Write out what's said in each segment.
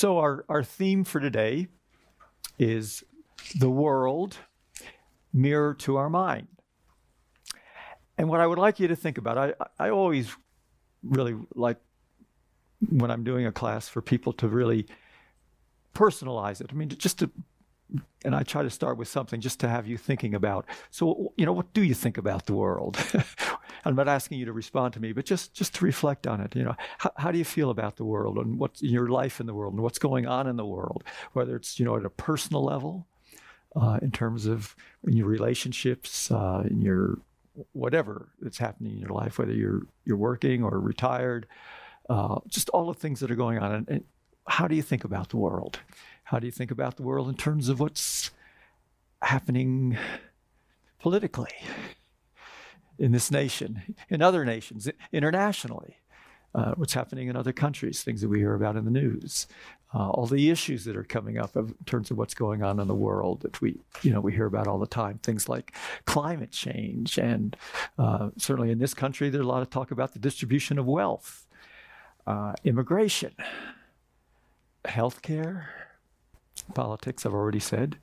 So our theme for today is the world mirror to our mind. And what I would like you to think about, I always really like when I'm doing a class for people to really personalize it. I mean, and I try to start with something just to have you thinking about. So, what do you think about the world? I'm not asking you to respond to me, but just to reflect on it. How do you feel about the world and what's your life in the world and what's going on in the world, whether it's, at a personal level, in terms of in your relationships, in your whatever that's happening in your life, whether you're working or retired, just all the things that are going on. And how do you think about the world? How do you think about the world in terms of what's happening politically in this nation, in other nations, internationally, what's happening in other countries, things that we hear about in the news, all the issues that are coming up in terms of what's going on in the world that we hear about all the time, things like climate change. And certainly in this country, there's a lot of talk about the distribution of wealth, immigration, healthcare, politics, I've already said.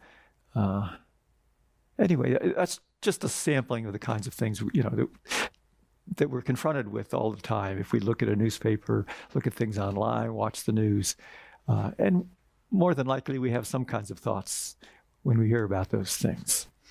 Anyway, that's just a sampling of the kinds of things, that we're confronted with all the time. If we look at a newspaper, look at things online, watch the news, and more than likely we have some kinds of thoughts when we hear about those things.